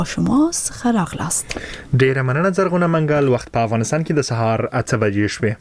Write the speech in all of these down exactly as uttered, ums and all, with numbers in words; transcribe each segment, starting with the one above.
شما څخه راغلاست. ډیره مننه زرغونه منګل. وخت په افغانستان کې د سهار اته بجې شوې.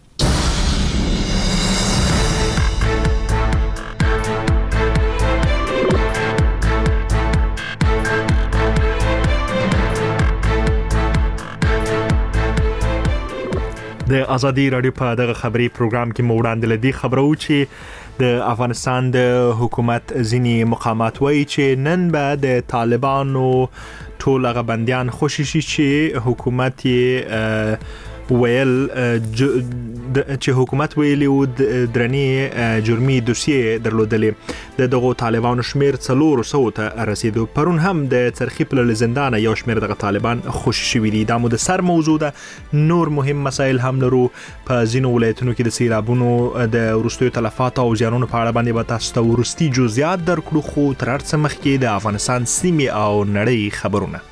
د ازادي رادیو په دغه خبري پروګرام کې مو وړاندې لدی خبرو چې د افغانستان د حکومت ځینی مقامات وایي چې نن به د طالبانو ټول هغه بنديان خوشي شي چې حکومت یې ویل چې حکومت ویلی و درنې جرمي دوسیه درلودلې. د دغه طالبانو شمیر څلور سو ته رسیدو. پرون هم د چرخی په زندان یو شمیر دغه طالبان خوشي شوي دي. دا مو د سر موضوع ده. نور مهم مسایل هم لرو. په ځینو ولایتونو کې د سیلابونو د ورستیو تلفات او زیانونو په اړه باندې به تاسو ته ورستي جزئیات درکړو، خو تر څه مخکې د افغانستان سیمې او نړۍ خبرونه.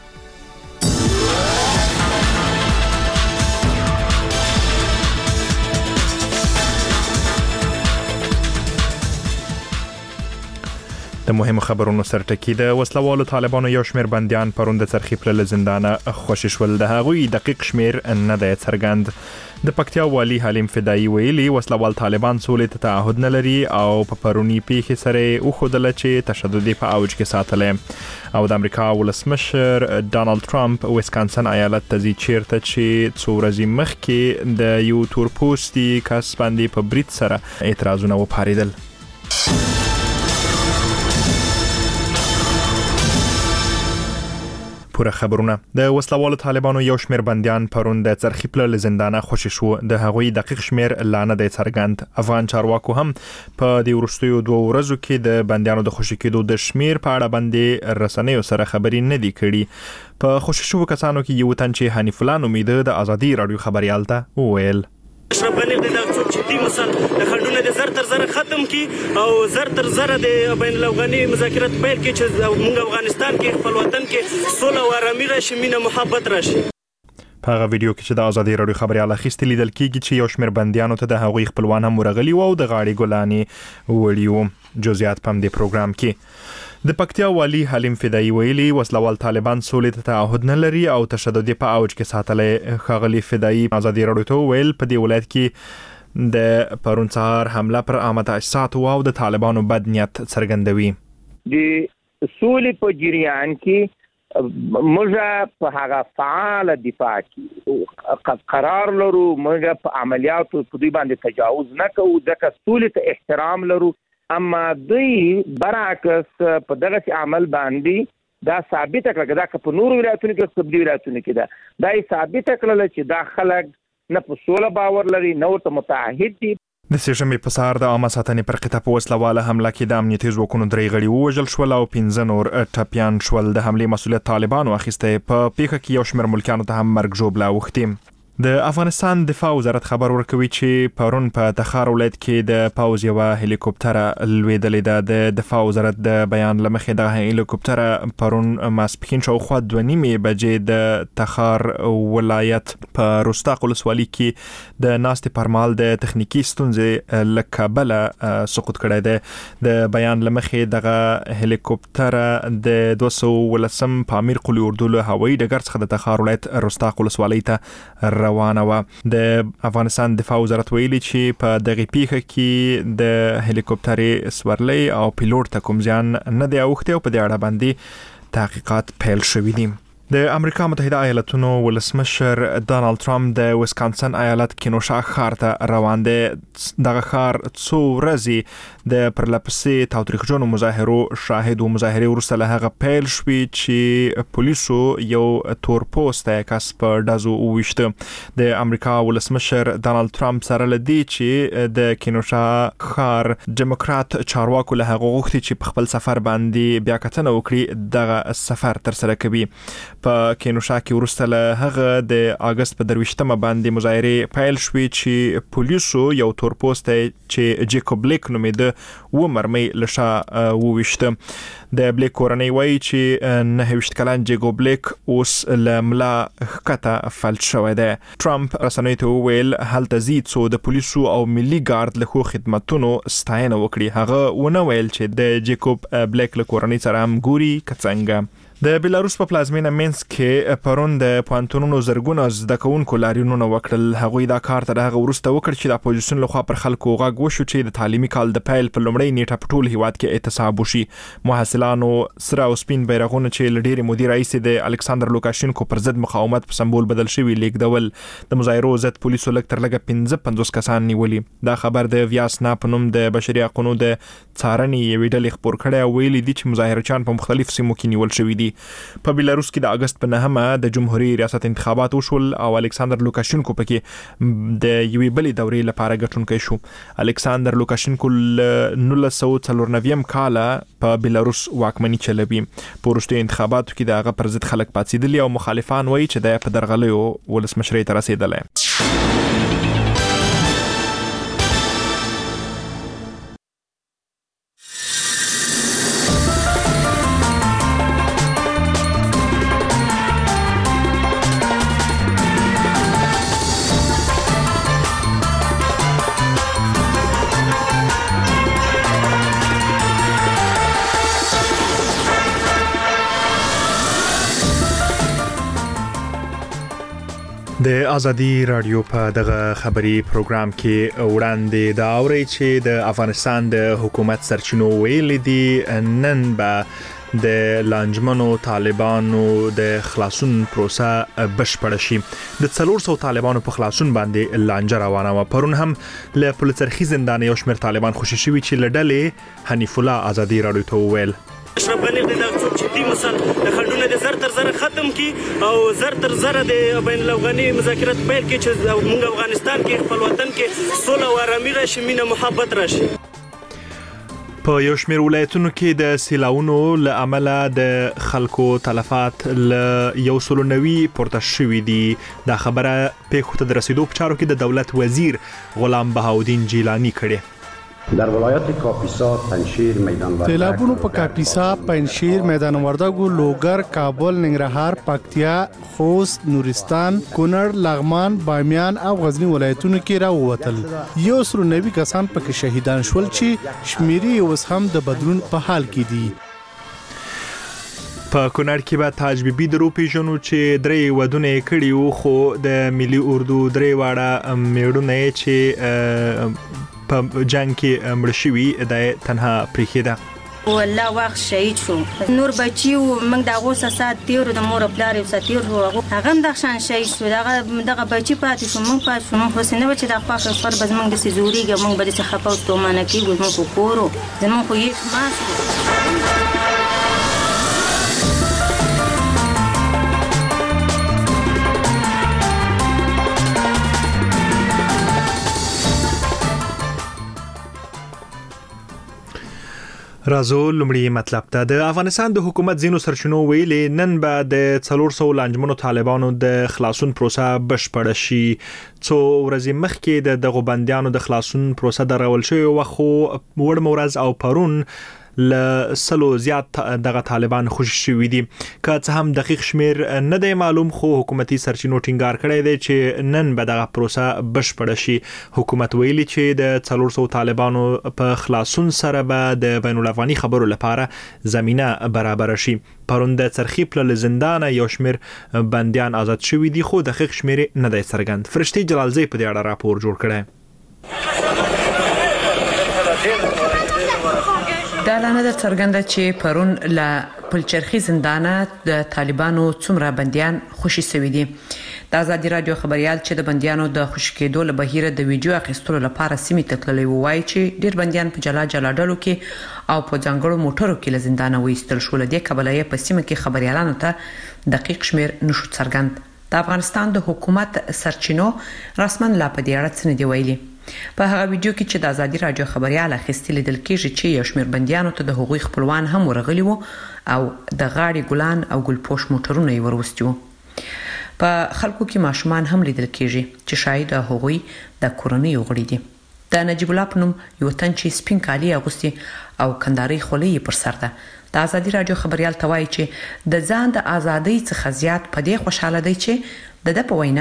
د مهمو خبرونو سرټکی د وسلوالو طالبانو یو شمیر بنديان پرون د چرخی په زندانه خوشي شول. د هغوی دقیق شمیر نه دی څرګند. د پکتیا والی حلیم فدایی ویلي وسلوال طالبان سولې ته تعهد نه لري او په پرونی پیښې سره وښودل چې تشدد په اوج کې ساتل. او د امریکا ولسمشر ډانلډ ټرمپ ویسکانسن ایالت ته ځي چیرته چې څو ورځې مخکې د یو تور پوستي کس باندې په برید سره اعتراضونه وپاریدل. پوره خبرونه. د وسلوالو طالبانو یو شمیر بنديان پرون د چرخی په زندانه خوشي شو. د هغوی دقیق شمیر لانه د څرګند. افغان چارواکو هم په د ورستیو دوه ورځو کې د بنديانو د خوشي کېدو د شمیر په اړه باندې رسنیو سره خبري نه دي کړي. په خوشي شو کسانو کې یو تن چې حنیف الله نومید د ازادي رادیو خبريال ته وویل اشرف غنی د څوک چې دی مثلا د خندونه د زر تر زر ختم کی او زر تر زر د بین الافغاني مذاکرات پیل کی چې موږ افغانستان کې خپل وطن کې صلح او آرامي راشي، مینه محبت راشي. په هغه ویډیو کې چې د ازادي رادیو خبريال اخیستل لیدل کېږي چې یو شمیر بنديانو ته د هغوی خپلوان هم ورغلي وو او د غاړي ګلاني وړیو. جزئیات په دې پروګرام کې. د پکتیا والی حلیم فدایی ویلي وسلوال طالبان سولې ته تعهد نه لري او تشدد په اوج کې ساتلې. خغلی فدایی ازادي رادیو ته ویل په دې ولایت کې د پرون سهار حمله پر عامه تاسیسات او د طالبانو بد نیت څرګندوي. د سولې په جریان کې موږ په هغه فعال دفاع کې قرار لرو. موږ په عملیاتو په دوی باندې تجاوز نه کوو ځکه سولې ته احترام لرو. اما دوی برعکس په دغه عمل باندې دا ثابت کړل دا په نور ولایتونو کې په دې ولایتونو کې دا دا ثابت کړل چې دا خلک نه په سوله باور لري، نه ورته متعهد دي. د سیشنبې په سهار د عامه ساتنې پر قطعه په وسلواله حمله کې د امنیتي ځواکونو درې غړي ووژل شول او پنځه نور ټپیان شول. د حملې مسؤلیت طالبانو اخیسته. په پیښه کې یو شمېر ملکیانو ته هم مرګ ژوبله اوښتې. د افغانستان دفاع وزارت خبر ورکوي چې پرون په تخار ولایت کې د پاوز یو هلیکوپټر لویدلې ده. د دفاع وزارت د بیان لمخې د هلیکوپټر پرون ماسپښین شاوخوا دوه نیمې بجې د تخار ولایت په رستاق ولسوالۍ کې د ناستې پرمال د تخنیکی ستونزې له کابله سقوط کړی دی. د بیان لمخې دغه هلیکوپټر د دوه سوه ولسم په امیر قلی اردو له هوایي ډګر څخه د تخار ولایت رستاق ولسوالۍ ته روانه و. د افغانستان دفاع وزارت ویلي چې په دغه پیښه کې د هلیکوپټر سورلۍ او پیلوټ ته کوم ځان نه دی اوښتی او په دې اړه باندې تحقیقات پیل شوي دي. د امریکا متحده ایالاتونو ولسمشر ډانلډ ټرمپ د ویسکانسن ایالت کینوشا ښار ته روان دی. دغه ښار څو ورځې د پرلپسې تاوتریخجنو مظاهرو شاهد او مظاهرې وروسته له هغه پیل شوې چې پولیسو یو تور پوستی کس په ډزو وویشته. د امریکا ولسمشر ډانلډ ټرمپ سره له دې چې د کینوشا ښار ډیموکرات چارواکو له هغه غوښتي چې په خپل سفر باندې بیا کتنه وکړي دغه سفر ترسره کوي. په کینوشا کې وروسته له هغه د اگست په درویشتمه باندې مظاهرې پیل شوې چې پولیسو یو تور پوستی چې جیکوب بلیک نومیده و مرمۍ له شا وویشته. د بلیک کورنۍ وایي چې نهه ویشت کلن جیکوب بلیک اوس له ملا ښکته فلج شوی دی. ټرمپ رسنیو ته وویل هلته ځي څو د پولیسو او ملي ګارد له ښو خدمتونو ستاینه وکړي. هغه ونه ویل چې د جیکوب بلیک له کورنۍ سره هم ګوري که څنګه. د بیلاروس په پلازمینه مینسک کې پرون د پوهنتونونو زرګونه زده کوونکو لاریونونه وکړل. هغوی دا کار تر هغه وروسته وکړ چې د اپوزیسیون لخوا پر خلکو غږ وشو چې د تعلیمي کال د پیل په لومړۍ نیټه په ټول هیواد کې اعتصاب وشي. محصلانو سره او سپین بیرغونه چې له ډېرې مودې راهیسې د الکساندر لوکاشینکو پر ضد مقاومت په سمبول بدل شوي لیږدول. د مظاهرو ضد پولیسو لږ تر لږه پنځه پنځوس کسان نیولي. دا خبر د ویاسنا په نوم د بشري حقونو د څارنې یوې ډلې خپور کړی او ویلي دي چې مظاهرچیان په مختلفو سیمو کې نیول شوي دي. په بیلاروس کې د اگست په نهمه د جمهوریت ریاست انتخابات وشول او الکساندر لوکاشینکو پکې د یوې بلې دورې لپاره ګټونکی شو. الکساندر لوکاشینکو نولس سوه څلور نوي کال په بیلاروس واکمني چلوي. په وروستیو انتخاباتو کې د هغه پر ضد خلک پاڅېدلي او مخالفان وایي چې د په درغلیو ولسمشرۍ ته رسېدلی. د ازادي رادیو په دغه خبري پروګرام کې وړاندې دا اوري چې د افغانستان د حکومت سرچینو ویل دي نن به د لانجمنو طالبانو د خلاصون پروسه بشپړ شي. د څلور سوه طالبانو په خلاصون باندې لانجه روانه و. پرون هم له پولترخي زندان یو شمېر طالبان خوشي شوي چې له ډلې حنیف الله ازادي رادیو ته وویل اشرف غنی د څوک چې دی مثال د خلډونه د زر تر زر ختم کی او زر تر زر د بین الافغاني مذاکرات پیل کی چې موږ افغانستان کې خپل وطن کې سوله او آرامي راشي، مینه محبت راشي. په یو شمېر ولایتونو کې د سیلاونو له امله د خلکو تلفات له یو سلو نوي پورته شوي دي. دا خبره پیښو ته د رسیدو په چارو کې د دولت وزیر غلام بهاودین جیلانی کړې. در ولایت کاپیسا، پنجشیر، میدان وردګ، سیلابونو په کاپیسا، پنجشیر، میدان وردګ، لوګر، کابل، ننګرهار، پکتیا، خوست، نورستان، کونړ، لغمان، بامیان او غزنی ولایتونو کې راووتل. یو سل نوي کسان پکې شهیدان شول چې شمیري اوس هم د بدلون په حال کې دي. په کونړ کې به تاج بیبي درو پیژنو چې درې ودونه کړي وو، خو د ملي اردو درې واړه میړونه چې په جنگ کې مړ شوي د تنها پریښې والله واخ شهید شو. نور بچي و موږ د هغو سات تیرو د مور پلار یو سات تیر شو، هغه هم دغه شان شهید شو. دغه دغه بچي پاتې شو، موږ پاتې شو. موږ خو نه و چې د خواښه سفر به زموږ داسې زورېږي، موږ به داسې خفه او ستومانه کېږو. زموږ خو کور و، زموږ خو یې ما شو. رازو لومړی مطلب ته د افغانستان د حکومت ځینو سرچینو ویلې نن به د څلور سوه لانجمنو طالبانو د خلاصون پروسه بشپړه شي. څو ورځې مخکې د دغو بندیانو د خلاصون پروسه درول شوې وه، خو وړمه ورځ او پرون ل سلو زیات دغه طالبان خوشي شوي دي. که څه هم دقیق شمیر نه دی معلوم، خو حکومتي سرچینو ټینګار کړی دی چې نن به دغه پروسه بشپړه شي. حکومت ویلي چې د څلور سوه طالبانو په خلاصون سره به د بین الافغاني خبرو لپاره زمینه برابر شي. پرون د څرخي پل زندانه یو شمیر بندیان آزاد شوي دي، خو دقیق شمیر نه دی څرګند. فرشتي جلالزی په دې اړه راپور جوړ کړی. دا لانه د څرګنده چې پرون له پلچرخي زندانه د طالبانو څومره بنديان خوشي شوي دي. د ازادي رادیو خبريال چې د بنديانو د خوشي کېدو له بهیره د ویډیو اخیستلو لپاره سیمې ته تللی وایي چې ډیر بنديان په جلا جلا ډلو کې او په ځانګړو موټرو کې له زندانه وایستل شول. د قبلې په سیمه کې خبريالانو ته دقیق شمیر نشو څرګند. د افغانستان د حکومت سرچینو رسمن لا په دې اړه څه نه دی ویلي. په هغه ویډیو کې چې د ازادي رادیو خبريال اخیستل لیدل کېږي چې یو شمېر بنديانو ته د هغوی خپلوان هم ورغلي وو او د غاړې ګلان او ګلپوش موټرونه یې وروستي وو. په خلکو کې ماشومان هم لیدل کېږي چې شاید هغوی د کورنۍ غړي دي. د نجیب الله په نوم یو تن چې سپین کالي اغوستي او کنداري خولۍ پر سر ده، د ازادي رادیو خبريال توایي چې د ځان د ازادۍ څخه زیات په دې خوشاله دی چې د د په وینا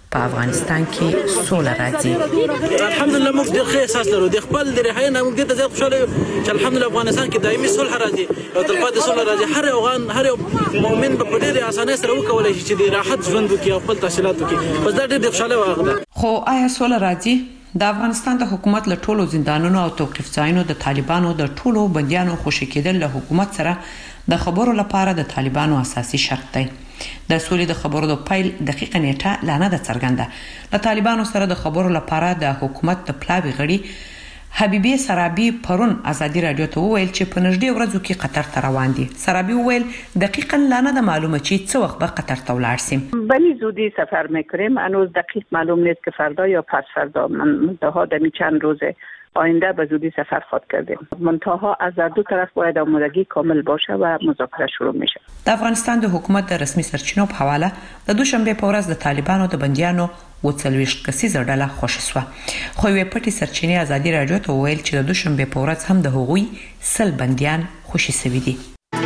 په افغانستان کې سوله راځي. الحمدلله موږ ډېر ښه احساس لرو د خپل د رهایی نه موږ ډېر زیات خوشاله یو چې الحمدلله افغانستان کې دایمي صلح راځي او تلپاتې صلح راځي. هر افغان هر مؤمن په ډېرې اسانۍ سره وکولای شي چې د راحت ژوند وکړي او خپل تحصیلات وکړي. بس دا ډېر د خوشاله وخت ده. خو آیا سوله راځي؟ د افغانستان د حکومت له ټولو زندانونو او توقيف ځایونو د طالبانو د ټولو بنديانو خوشی کېدل له حکومت سره د خبرو لپاره د طالبانو اساسي شرط دی. د سولې د خبرو د پایل دقیقه نیټه لا نه ده څرګنده. د طالبانو سره د خبرو لپاره د حکومت د پلاوی غړي حبیبی سرابی پرون ازادي رادیو ته وویل چې په نږدې ورځو کې قطر ته روان دي. سرابی وویل دقیقاً لا نه ده معلومه چې څه وخت به قطر ته ولاړ شي. ولی زودی سفر میکنیم. هنوز دقیق معلوم نیست که فردا یا پس فردا، منتها دمی چند روزه آینده به زودی سفر خواهد کردیم. منتها از دو طرف باید آمادگی کامل باشه و مذاکره شروع میشه. د افغانستان د حکومت د رسمي سرچینو په حواله د دوشنبه په ورځ د طالبانو د بنديانو وڅلويشت کسیزه ډله خوشی سو. خو یو پټي سرچینې ازادي رادیو ته ویل چې د دوشنبه په ورځ هم د هغوی سل بنديان خوشی سوي دي.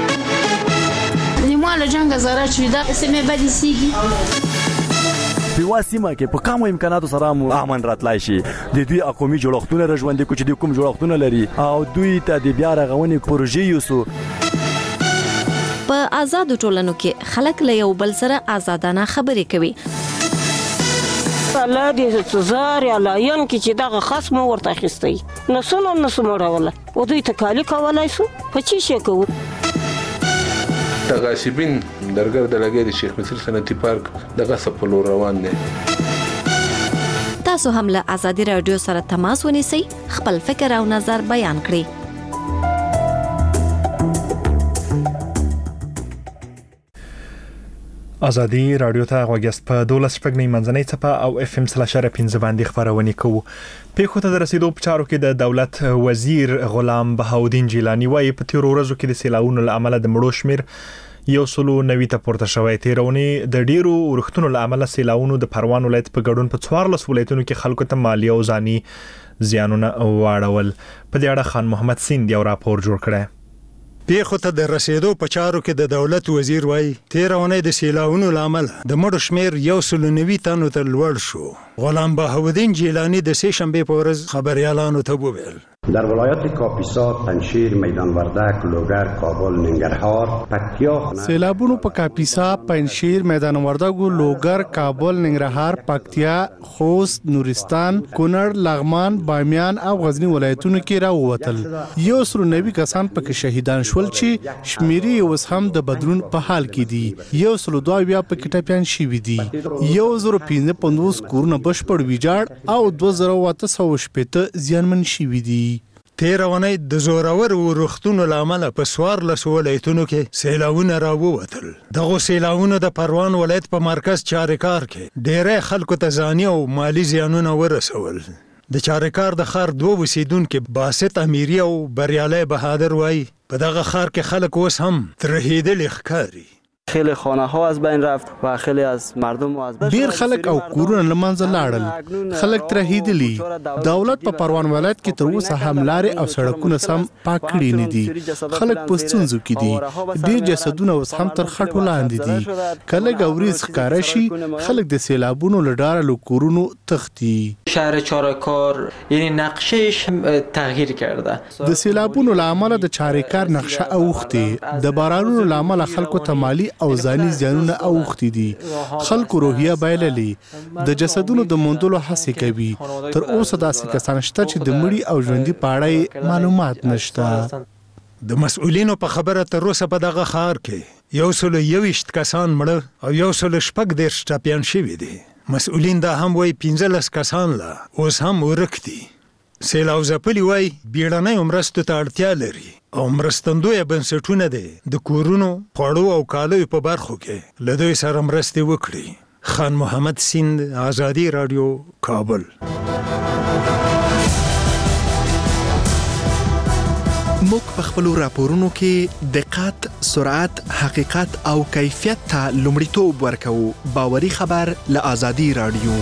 نیمه له جنگ زاره چې دا سمې بدی سیږي په واسمه کې په کومو امکاناتو سره مو امن راتلای شي. د دوی اقومي جوړښتونه رژوندې کوچ دي کوم جوړښتونه لري او دوی ته د بیا رغونې پروژې یوسو. په آزاد ټولنو کې خلک له یو بل سره آزادانه خبرې کوي. الله دې تزار یا لاین کې چې دغه خصم ورته خستي نسونه نسمه راوله او دوی تکالی کولای شو په چی شي کوو. تغاسبین درګر د لګې د شیخ مصر صنعتي پارک دغه سپلو روان دي. تاسو هم له ازادي رادیو سره تماس ونیسئ، خپل فکر او نظر بیان کړئ. ازادي رادیو ته غوږیاست. په دولس شپږنۍ منځنۍ څپه او اف ام سلاشره پنځه باندې خبرونه کوو. پیښو ته د رسیدو په چارو کې د دولت وزیر غلام بهاودین جیلانی وايي په تیر ورځو کې د سیلاونو له امله د مړو شمیر یو سلو نوي ته پورته شوی. تیرونی د ډیرو ورښتونو له امله سیلاونو د پروان ولایت په ګډون په څوارلس ولایتونو کې خلکو ته مالی او ځاني زیانونه واړول. په دې اړه خان محمد سیند یو راپور جوړ کړی. پیښو ته د رسیدو په چارو کې د دولت وزیر وايي تیر اونۍ د سیلاونو لامل د مړو شمیر یو سل نوي تنو ته لوړ شو. غلام بهاودین جیلانی د سه شنبه په ورځ خبريالانو ته وویل در ولایات کاپیسا، پنجشیر، میدان وردک، لوگر، کابل، ننگرهار، پکتیا سیلابونو په کاپیسا، پنجشیر، میدان وردک، لوگر، کابل، ننگرهار، پکتیا، خوست، نورستان، کونړ، لغمان، بامیان او غزنی ولایتونو کې راووتل. یو سل نوي کسان پکې شهیدان شول چې شمیري اوس هم د بدلون په حال کې دي. یو سل دوه بیا پکې ټاپیان شوي دي. یو زر پنځه پنځوس کورونه بشپړ ویجاړ او دوه زره اته سوه شپېته زیانمن شوي دي. تیر اونۍ د زورور ورښتونو لامل په څوارلس ولایتونو کې سیلاونه راووتل. دغه سیلاونه د پروان ولایت په مرکز چارکار کې ډېری خلکو ته ځاني او مالی زیانونه ورسول. د چارکار د ښار دوه اوسیدونکو باسط امیری او بریالی بهادر وایي په دغه ښار کې خلک اوس هم ترهېدلي ښکاري. خیلی خانه ها از بین رفت و خیلی از مردم از بین ډیر خلک او کورونه لمنځه لاړل. خلک ترهېدلي. دولت په پروان ولایت کې تر اوسه هم لارې او سړکونه سم پاک کړي نه دي. خلک په ستونزو کې دي. ډیر جسدونه اوس هم تر خټو لاندې دي. کله ګوريز ښکارا شي خلک د سیلابونو له ډاره له کورونو تښتي. شهر چارکار یعنی نقشهش تغییر کرده. د سیلابونو له امله د چارکار نقشه اوختي. د بارانونو له امله خلکو ته مالی او ځاني زیانونه اوختي دي. خلکو روحیه بایللې. د جسدونو د موندلو هڅې کوي. تر اوسه داسې کسان شته چې د مړي او ژوندي په اړه معلومات نشته. د مسؤلینو په خبره تر اوسه په دغه ښار کې یو سل یوویشت کسان مړه او یو سل شپږ دېرش ټپیان شوي دي. مسؤلین دا هم وایي پنځلس کسان لا اوس هم ورک دي. سیلاو ځپلي وایي بیړنیو مرستو ته اړتیا لري او مرستندویه بنسټونه دي د کورونو، خوړو او کالیو په برخو کې له دوی سره مرستې وکړي. خان محمد سیند، ازادي رادیو، کابل. موږ په خپل راپورونو کې دقت، سرعت، حقیقت او کیفیت ته لومړیتوب ورکوو. باوري خبر له ازادي رادیو.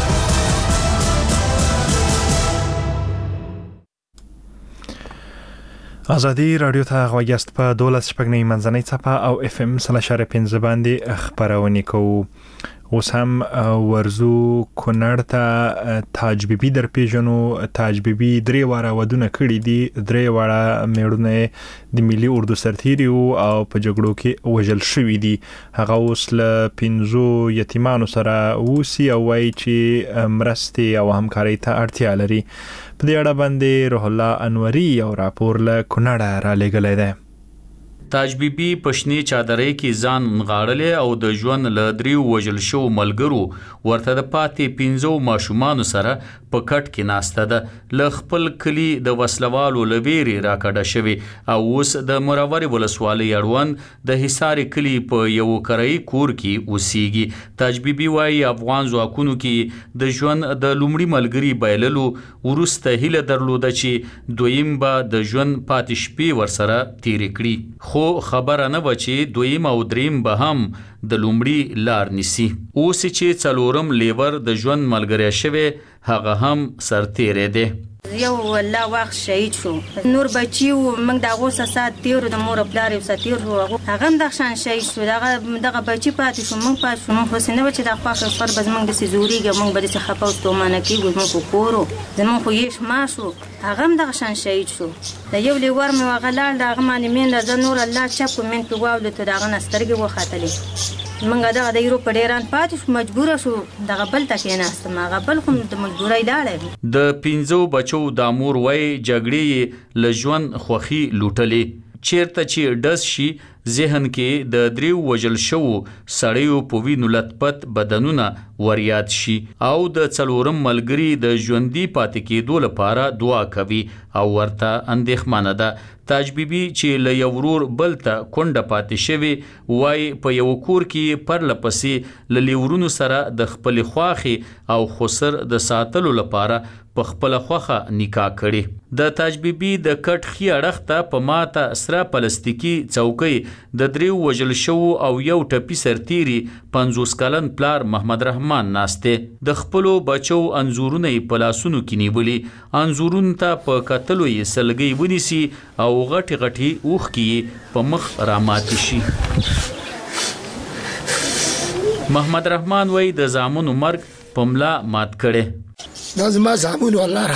ازادي رادیو ته غوږیاست. په دولس شپږنۍ منځنۍ څپه او اف ام سلاشره پنځه باندې خبرونه کوو. اوس هم ورزو کونړ ته تاج بیبي در پیژنو. تاج بیبي درې واره ودونه کړي دي، درې واره میړونه د ملي اردو سرتیري او په جګړو کې وژل شوي دي. هغه اوس له پنځو یتیمانو سره اوسي او وایي چې مرستې او همکارۍ ته اړتیا لري. په دې اړه باندې روح الله انوري یو راپور له کونړ را لېږلی دی. تاج بیبي پښنی چادرې کې ځان نغاړلې او د ژوند له دریو وژل شو ملګرو ورته د پاتې پنځو ماشومانو سره په کټ کې ناسته ده. له خپل کلی د وسلوالو لویری راکړه شوی او اوس د مروري ولسوالۍ اړوند د حصار کلی په یو کرای کور کې اوسېږي. تاج بیبي وايي افغان ځواکونو کې د ژوند د لومړي ملګري بایللو ورسته هیله درلوده چې دویم به د ژوند پاتې شپې ورسره تیر کړي، خو خبره نه و چې دویم او دریم به هم د لومړي لار نیسي. اوس چې څلورم لیور د ژوند ملګری شوی هغه هم سرتیری دی. یو الله واخ شهید شو، نور بچي و موږ د هغو سات تیرو د مور پلار یو ساتیر شو، هغه هم دغه شان شهید شو. دغه دغه بچي پاتې شو، موږ پاتې شو. موږ خو نه و چې د خواښه سر به زموږ داسې زورېږي، موږ به داسې خفه او ستومانه کېږو، زموږ خو کور و، زموږ خو یې شما شو، هغه هم دغه شان شهید شو. د یو لیور مې هغه لاړ، د هغه باندې مینده زه نور الله چپ و مین پې واولېدو، د هغه نه سترګې وختلې. موږ دغه د یورو په ډیران پاتې شو، مجبوره شو دغه بل ته کېناستم، هغه بل خو د مجبورۍ لاړی. د پنځو بچو د مور وایي جګړې له ژوند خوښي لوټلې. چیرته چې ډز شي ذهن کې د دریو وژل شوو سړیو په وینو لتپت بدنونه وریاد شي او د څلورم ملګري د ژوندي پاتې کېدو لپاره دعا کوي او ورته اندېښمنه ده. تاج بیبي چې له یو ورور بل ته کونډه پاتې شوی وایي په یو کور کې پرله پسې له لیورونو سره د خپلې خواښې او خسر د ساتلو لپاره په خپله خوښه نکاح کړي. د تاج بیبي د کټ ښي اړخ ته په ماته سره پلاستیکي چوکۍ د دریو وژل شوو او یو ټپي سرتیري پنځوس کلن پلار محمد رحمان ناسته. د خپلو بچو انځورونه یې په لاسونو کې نیولي، انځورونو ته په کتلو یې سلګۍ ونیسي او غټي غټي اوښکې یې په مخ راماتې شي. محمد رحمان وایي د زامنو مرګ په ملا مات کړی. دا زما زامنو الله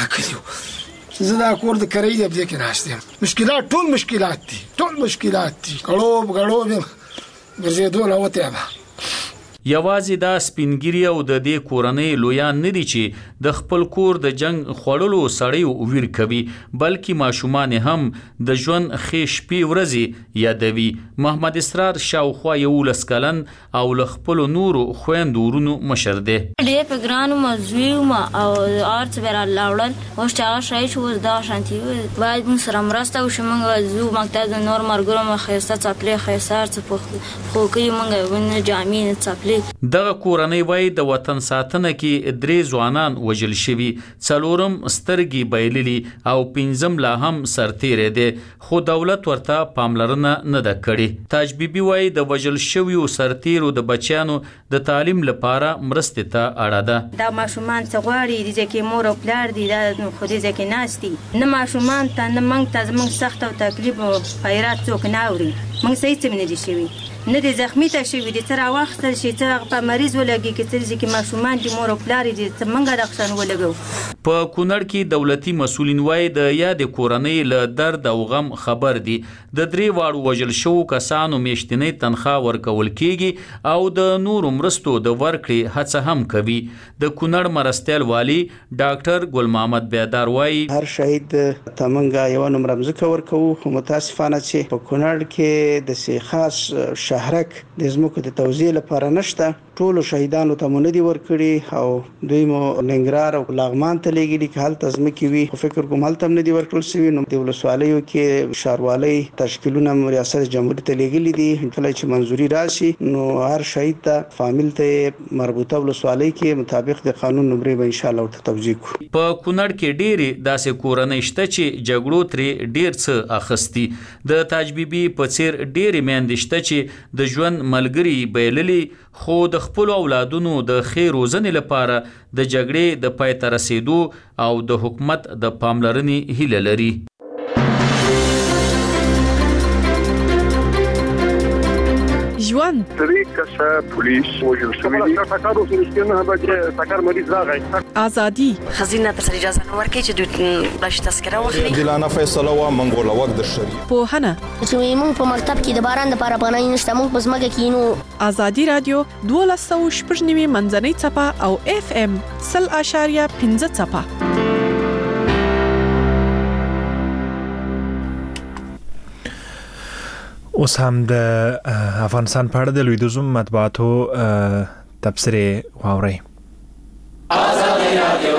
راکړي، زه دا کور د کرۍ دی په دې کې ناست یم. مشکلات ټول مشکلات دي، ټول مشکلات دي، ګړوب ګړوب یم ګرځېدو لا وتی یم. یوازې دا سپینګیری او د دې کورنۍ لویان نه دي چې د خپل کور د جنگ خوړلو سړیو ویر کوي، بلکې ماشومان هم د ژوند ښې شپې ورځې یادوي. محمد اسرار شاوخوا یولس کلن او له خپلو نورو خویندو ورونو مشر دی. ډېر په ګرانو مزوي وم او هر څه به رالاړل، اوس چې هغه شهید شو اوس دغه شانتي باید موږ سره مرسته وشي. موږ ځو مکتب د نور ملګرو مو ښایسته څپلۍ ښایسته هر څه په خوکیو موږ ونه جامې نه څپلۍ. دغه کورنۍ وایي د وطن ساتنه کې درې ځوانان وژل شوي، څلورم سترګې بایللي او پنځم لا هم سرتیری دی، خو دولت ورته پاملرنه نه ده کړې. تاج بیبي وایي د وژل شویو سرتیرو د بچیانو د تعلیم لپاره مرستې ته اړه ده. دا ماشومان څه غواړي، دې ځای کې مور او پلار دي، دا خو دې ځای کې ناست دي، نه ماشومان ته نه موږ ته زموږ سخت او تکلیف او خیرات څوک نه اوري. موږ څه هېڅ نه دي شوي، نه دي زخمي ته شوي دي، څه راواخیستل شي، څه په مریض ولګي، که څه کې ماشومان دي مور او پلار دي، څه موږ دغه شان ولګو. په کونړ کې دولتي مسؤلین وایي د یادې کورنۍ له درد او غم خبر دي. د درې واړو وژل شوو کسانو میاشتنۍ تنخواه ورکول کیږي او د نورو مرستو د ورکړې هڅه هم کوي. د کونړ مرستیال والی ډاکټر ګل محمد بیدار وایي هر شهید ته موږ یوه نومره مځکه ورکوو، خو متاسفانه چې په کونړ کې داسې خاص شهرک د ځمکو د توزیع لپاره نشته. ټولو شهیدانو ته مو نه دي ورکړي او دوی مو ننګرهار او لغمان ته لیږلي، که هلته ځمکې وي خو فکر کوم هلته هم نه دي ورکړل شوي. نو د ولسوالیو کې ښاروالۍ تشکیلونه ریاست جمهوري ته لیږلي دي، کله چې منظوري راشي نو هر شهید ته فامیل ته مربوطه ولسوالۍ کې مطابق د قانون نمرې به انشاءالله ورته توزیع کړو. په کونړ کې ډېرې داسې کورنۍ شته چې جګړو ترې ډېر څه اخیستي. د تاج بیبي په څېر ډېرې میندې شته چې د ژوند ملګري بایللي، خو د خپلو اولادونو د ښې روزنې لپاره د جګړې د پای ته رسېدو او د حکومت د پاملرنې هیله لري. ژوند درې کسه پولیس وژل شوي دي. ټکر اوس رښتینه بچ ټکر مریض راغی. ازادي خزینه تر اجازه نه ورکړي چې دوی بلش تذکره واخلي. عادلانه فیصله و منګول وخت د شری. پوهنه چې موږ په مکتب کې د باران د پاره پناه نشته، موږ په ځمکه کې نو. ازادي رادیو دولس سوه شپږ نوي منځنۍ څپه او اف ام سل اشاریه پنځه څپه. اوس هم د افغانستان په اړه د لویدیځو مطبوعاتو تبصرې واورئ. ازادي رادیو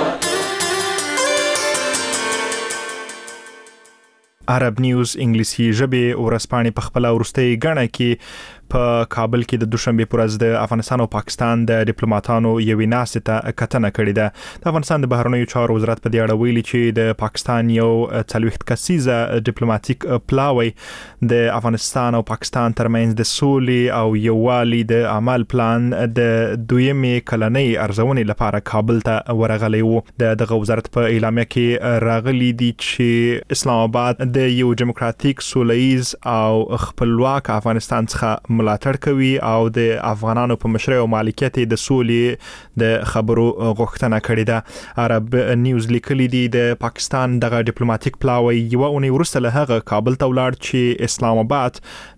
عرب نیوز انګلیسي ژبې ورځپاڼې په خپل وروستۍ غاڼه کې په کابل کې د دوشنبه پر ورځ د افغانستان او پاکستان د ډیپلوماټانو یوې ناستې ته کتنه کړې ده. د افغانستان د بهرنیو چارو وزارت په دې اړه ویلي چې د پاکستان یو څلوېښت کسیزه ډیپلوماټیک پلاوی د افغانستان او پاکستان ترمنځ د سولې او یووالي د عمل پلان د دویمې کلنۍ ارزونې لپاره کابل ته ورغلی وو. دغه وزارت په اعلامیه کې راغلي دي چې اسلام آباد د یو دیموکراتیک سولهییز او خپلواک افغانستان څخه ملاتړ کوي او د افغانانو په مشرۍ او مالکیت د سولې د خبرو غوښتنه کړې ده. عرب نیوز لیکلي دي د پاکستان دغه ډیپلوماټیک پلاوی یو اونۍ وروسته له هغه کابل ته ولاړ چې اسلام آباد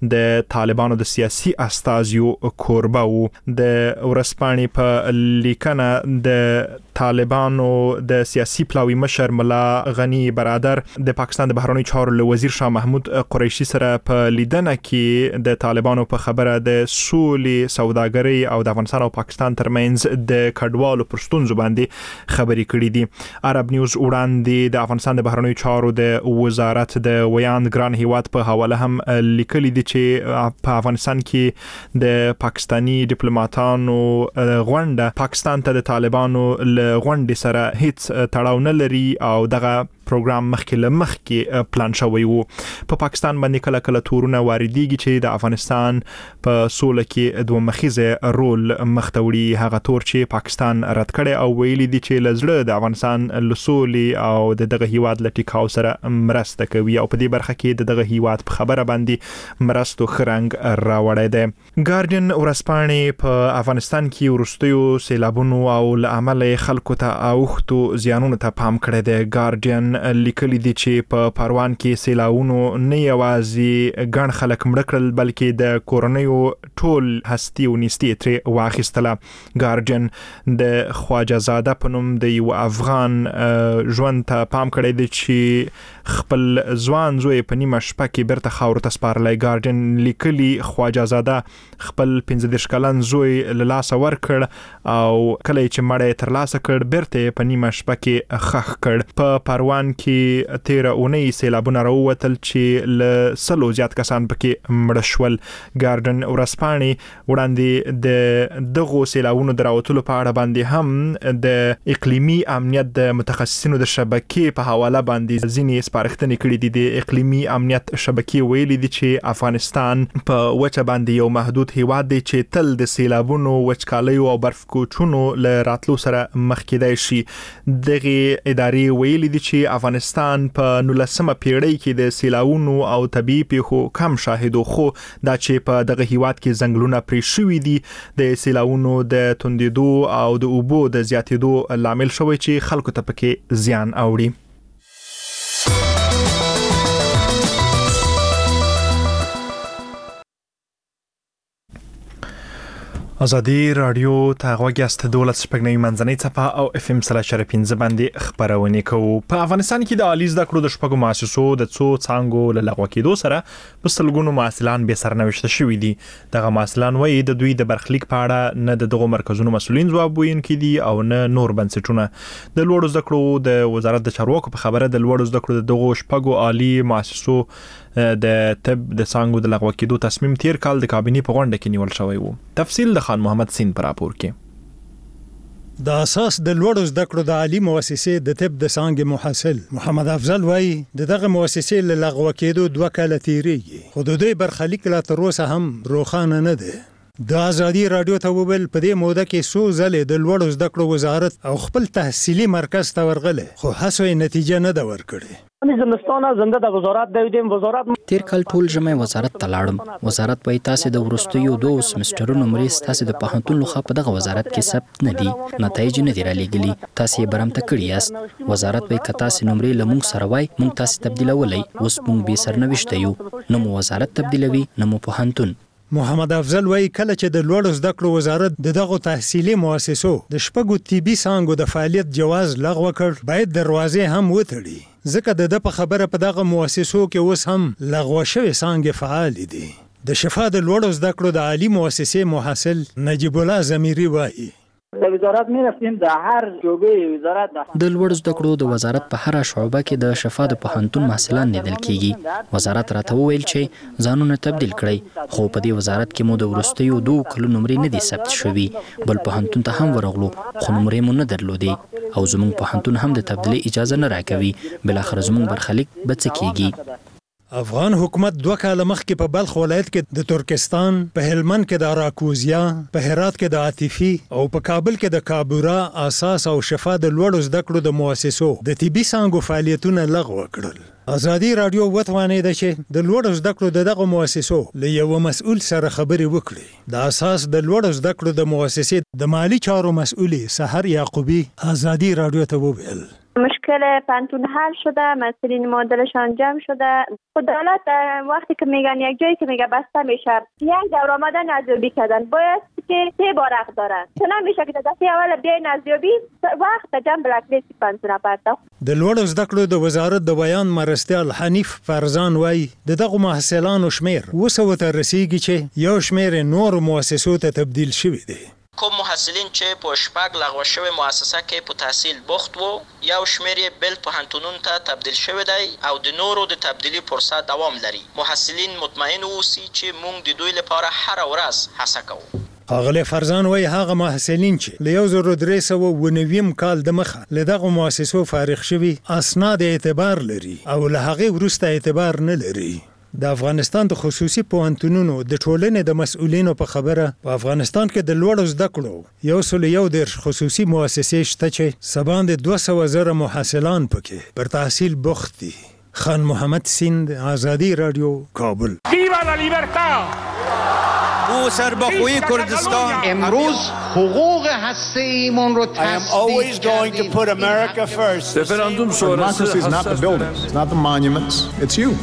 د طالبانو د سیاسي استازیو کوربه وو. د ورځپاڼې په لیکنه د طالبانو د سیاسي پلاوی مشر ملا غنی برادر د پاکستان د بهرنیو چارو له وزیر شاه محمود قریشي سره په لیدنه کې د طالبانو په خبره د سولې سوداګرۍ او د افغانستان او پاکستان ترمنځ د کډوالو پر ستونزو باندې خبرې کړې دي. عرب نیوز وړاندې د افغانستان د بهرنیو چارو د وزارت د ویاند ګران هیواد په حواله هم لیکلي دي چې په افغانستان کې د پاکستانی ډیپلوماټانو غونډه پاکستان ته د طالبانو غونډې سره هیڅ تړاو نه لري او دغه پروګرام مخکې له مخکې پلان شوی وو. په پاکستان باندې کله کله تورونه واردېږي چې د افغانستان په سوله کې دوه مخیزه رول مخته وړي. هغه تور چې پاکستان رد کړي او ویلي دي چې لزړه د افغانستان له سولې او د دغه هیواد له ټیکاو سره مرسته کوي او په دې برخه کې د دغه هیواد په خبره باندې مرستو خرنګ راوړی دی. ګارډین ورځپاڼې په افغانستان کې وروستیو سیلابونو او له امله خلکو ته اوښتو زیانونو ته پام کړی دی. ګارډین لیکلي دي چې په پروان کې سیلاونو نه یوازې ګڼ خلک مړه کړل بلکې د کورنیو ټول هستی او نیستي ترې واخیستله. ګارډین د خواجه زاده په نوم د یو افغان ژوند ته پام کړی دی چې خپل ځوان زوی په نیمه شپه کې بیرته خاورو ته سپارلی. ګارډین لیکلي خواجه زاده خپل پنځه دېرش کلن زوی له لاسه ورکړ او کله چې مړی یې ترلاسه کړ بیرته په نیمه شپه کې ښخ کړ. په پروان کې تیره اونۍ سیلابونه راووتل چې له سلو زیات کسان پکې مړه شول. ګارډن ورځپاڼې وړاندې د دغو سیلابونو د راوتلو په اړه باندې هم د اقلیمي امنیت د متخصصینو د شبکې په حواله باندې ځینې سپارښتنې کړې دي. د اقلیمي امنیت شبکې ویلي دي چې افغانستان په وچه باندې یو محدود هیواد دی چې تل د سیلابونو، وچکالیو او برف کوچونو له راتلو سره مخ کېدای شي. دغه ادارې ویلي دي چې افغانستان په نولسمه پیړۍ کې د سیلاونو او طبيعي پیښو کم شاهدو، خو دا چې په دغه هیواد کې ځنګلونه پرې شوي دي د سیلاونو د توندېدو او د اوبو د زیاتېدو لامل شوی چې خلکو ته پکې زیان اوړي. ازادي رادیو ته غوږیاست دولت شپږنۍ منځنۍ څپه او اف ام سره شر پنځه باندې خبرونه کوو. په افغانستان کې د عالی زده کړو د شپږو مؤسسو د څو څانګو له لغوه کېدو سره په سلګونو محصلان به سرنوشت شوي دي. دغه محصلان وایي د دوی د برخلیک په اړه نه د دغو مرکزونو مسؤلین ځواب ویونکي دي او نه نور بنسټونه. د لوړو زده کړو د وزارت د چارواکو په خبره د لوړو زده کړو د دغو شپږو عالی مؤسسو د طب د څانګو د لغوه کېدو تصمیم تیر کال د کابینې په غونډه کې نیول شوی و. تفصیل د خان محمد سین پر راپور کې. د اساس د لوړو زده کړو د عالی مؤسسې د طب د څانګې محصل محمد افضل وایي دغه مؤسسې له لغوه کېدو دوه کاله تیریږي، خو د دوی برخلیک لا تر اوسه هم روښانه نه دی. د ازادي رادیو ته وویل په دې موده کې څو ځلې د لوړو زده کړو وزارت او خپل تحصیلي مرکز ته ورغله خو هڅو یې نتیجه نه ده ورکړې. زمستانه زنده د وزارت د وزارت تیر کال ټول ژمی وزارت ته لاړم. وزارت وایي تاسو د وروستیو دوه سمسترونو مریض تاسو د پوهنتون لخوا په دغه وزارت کې ثبت نه دي، نتایج نه دي رالېږلي، تاسو یې برمته کړی یاست. وزارت وایي که تاسو نمرې له موږ سره وای موږ تاسو تبدیلولی، اوس موږ بې سرنوشته یو، نه مو وزارت تبدیلوي نه مو پوهنتون. محمد افضل وایي کله چې د لوړو زده کړو وزارت د دغو تحصیلي مؤسسو د شپږو طبي څانګو د فعالیت جواز لغوه کړ باید دروازې هم وتړي، ځکه د ده په خبره په دغه مؤسسو کې اوس هم لغوه شوې څانګې فعالې دي. د شفا د لوړو زده کړو د عالي مؤسسې محصل نجیب الله زمیري وایي د وزارت مې رفتیم د هر شعبې وزارت د لوړو زده کړو د وزارت په هر شعبه کې د شفا د پوهنتون محصلان لیدل کیږي. وزارت راته وویل چې ځانونه تبدیل کړئ، خو په دې وزارت کې مو د وروستیو دوه کلو نمرې نه دي ثبت شوي، بل پوهنتون ته هم ورغلو خو نمرې مو نه درلودې او زموږ پوهنتون هم د تبدیلي اجازه نه راکوي. بلاخره زموږ برخلیک به څه کیږي؟ افغان حکومت دوه کاله مخکې په بلخ ولایت کې د ترکستان، په هلمند کې د اراکوزیا، په هرات کې د عاطفي او په کابل کې د کابورا اساس او شفا د لوړو زده کړو د مؤسسو د طبي څانګو فعالیتونه لغوه کړل. ازادي رادیو وتوانېده چې د لوړو زده کړو د دغه مؤسسو له یو مسؤل سره خبرې وکړي. د اساس د لوړو زده کړو د مؤسسې د مالی چارو مسئولي سحر یعقوبی ازادي رادیو ته وویل مشکل پانتون حل شده، مسئولین معادلشان جمع شده. خدالت وقتی که میگن یک جایی که میگه بسته میشه یک دور آمدن ارزیابی کردن باید که سه بار حق دارن، چون نمیشه که دفعه اول بیاین ارزیابی وقت جمع بلک لیست پانتون پرده. د لوړو زده کړو د وزارت د بیان مرستیال حنیف فرزان وایي د دغه محصلانو شمیر وسو ته رسیږي چې یو شمیر نور مؤسسو ته تبدیل شوی دی. کوم محصلین چې په شپږ لغوه شوی مؤسسه کې په تحصیل بوخت وو یو شمیر یې بل پوهنتونونو ته تبدیل شوی دی او د نورو د تبدیلي پروسه دوام لري. محصلین مطمئن اوسي چې موږ د دوی لپاره هر ورځ هڅه کوو. ښاغلی فرزان وایي هغه محصلین چې له یو زرو درې سوه اووه نوي کال د مخه له دغو مؤسسو فارغ شوي اسناد اعتبار لري او له هغې وروسته اعتبار نه لري. د افغانستان د خصوصي پوهنتونونو د ټولنې د مسؤلینو په خبره په افغانستان کې د لوړو زده کړو یو سل یو دېرش خصوصي مؤسسې شته چې څه باندې دوه سوه زره محصلان پکې پر تحصیل بوخت دي. خان محمد سیند، آزادی رادیو، کابل. ویوا لا لیبرتا! او سرباخوی کردستان امروز حقوق هسته ایمون رو تصدیق کردیم. رفراندوم شورای is not the buildings, it's not the monuments, it's you.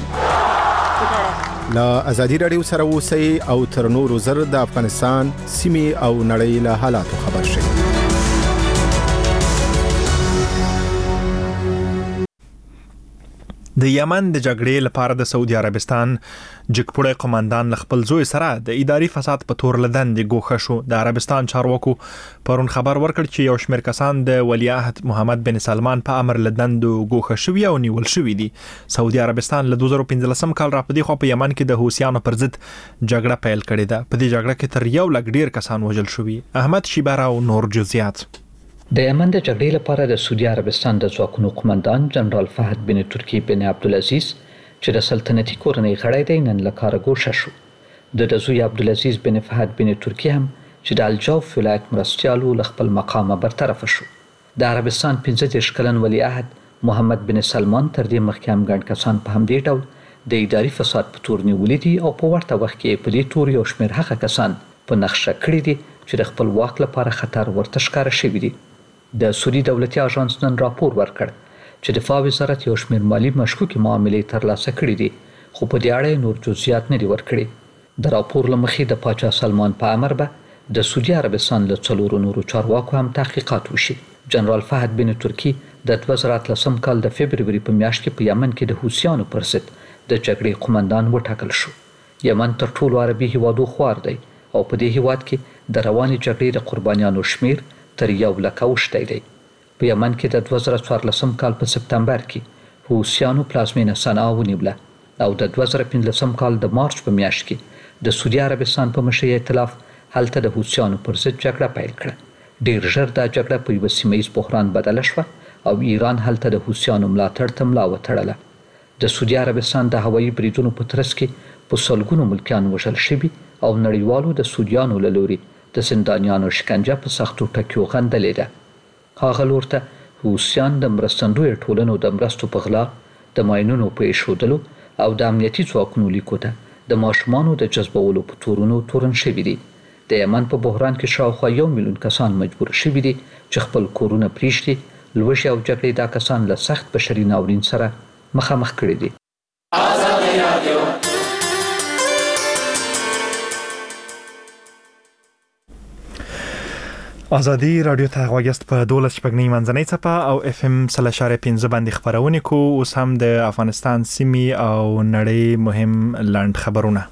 لا ازادي رادیو سره اوسئ او تر نورو زر د افغانستان سیمې او نړۍ له حالاتو خبر شئ. د یمن د جګړې لپاره د سعودي عربستان جګپوړی قومندان له خپل زوی سره د اداري فساد په تور لدن د ګوښه شو. د عربستان چارواکو پرون خبر ورکړ چې یو شمېر کسان د ولیعهد محمد بن سلمان په امر لدن د ګوښه شوي او نیول شوي دي. سعودي عربستان له دوه زره پنځلسم کال را په دې خوا په یمن کې د حوثیانو پر ضد جګړه پیل کړې ده. په دې جګړه کې تر یو لک ډیر کسان وژل شوي. احمد شیبر او نور جزئیات. د یمن د جګړې لپاره د سعودي عربستان د ځواکونو قومندان جنرال فهد بن ترکی بن عبدالعزیز چې د سلطنتي کورنۍ غړی دی نن له کاره ګوښه شو. د د زوی عبدالعزیز بن فهد بن ترکی هم چې د الجوف ولایت مرستیال له خپل مقامه برطرفه شو. د عربستان پنځه دېرش کلن ولیعهد محمد بن سلمان تر دې مخکې هم ګڼ کسان په همدې ډول د اداري فساد په تور نیولي دي او په ورته وخت کې په دې تور یو شمېر هغه کسان په نقشه کړي دي چې د خپل واک لپاره خطر ورته ښکاره شوي دي. د سعودي دولتي اژانس نن راپور ورکړ چې دفاع وزارت یو شمېر مالي مشکوکې معاملې ترلاسه کړي دي خو په دې اړه نور جزئیات نه دي ورکړي. د راپور له مخې د پاچا سلمان په امر به د سعودي عربستان له څلورو نورو چارواکو هم تحقیقات وشي. جنرال فهد بن ترکی د دوه زره اتلسم کال د فبروري په میاشت کې په یمن کې د حوثیانو پر ضد د جګړې قومندان وټاکل شو. یمن تر ټولو عربي هیوادو خوار دی او په دې هیواد کې د روانې جګړې د قربانیانو شمیر تر یو لک اوښتی دی. په یمن کې د دوه زره څوارلسم کال په سپتمبر کې حوثیانو پلازمینه صنعا ونیوله او د دوه زره پنځلسم کال د مارچ په میاشت کې د سعودي عربستان په مشرۍ ائتلاف هلته د حوثیانو پر ضد جګړه پیل کړه. ډیر ژر دا جګړه په یوه سیمه ییز بحران بدله شوه او ایران هلته د حوثیانو ملاتړ ته ملا وتړله. د سعودي عربستان د هوایي بریدونو په ترڅ کې په سلګونو ملکیان وژل شوي او نړیوالو د سودیانو له لوري د زندانیانو شکنجه په سختو ټکیو غندلې ده. هغه لور ته حوثیان د مرستندویه ټولنو د مرستو په غلا، د ماینونو په ایښودلو او د امنیتي ځواکونو لیکو ته د ماشومانو د جذبولو په تورونو تورن شوي دي. د یمن په بحران کې شاوخوا یو میلیون کسان مجبور شوي دي چې خپل کورونه پریږدي. لوږې او جګړې دا کسان له سخت بشري ناورین سره مخامخ کړي دي. ازادي رادیو ته غوږیاست په دولس شپږنۍ منځنۍ څپه او اف ام سل اشاریه پنځه باندې خبرونه کو. اوس هم د افغانستان سیمې او نړۍ مهم لاند خبرونه.